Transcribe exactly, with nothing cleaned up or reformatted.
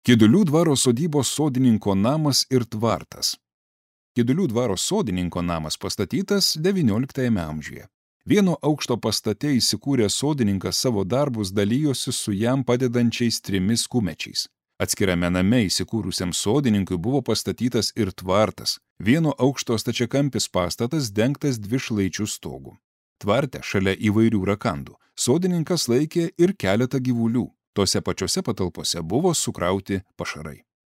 Kidulių dvaro sodybos sodininko namas ir tvartas. Kidulių dvaro sodininko namas pastatytas devynioliktajame amžiuje. Vieno aukšto pastate įsikūręs sodininkas savo darbus dalyjosi su jam padedančiais trimis kumečiais. Atskirame name įsikūrusiam sodininkui buvo pastatytas ir tvartas, vieno aukšto stačiakampis pastatas dengtas dvišlaičių stogų. Tvarte šalia įvairių rakandų sodininkas laikė ir keletą gyvulių. Tose pačiose patalpose buvo sukrauti pašarai.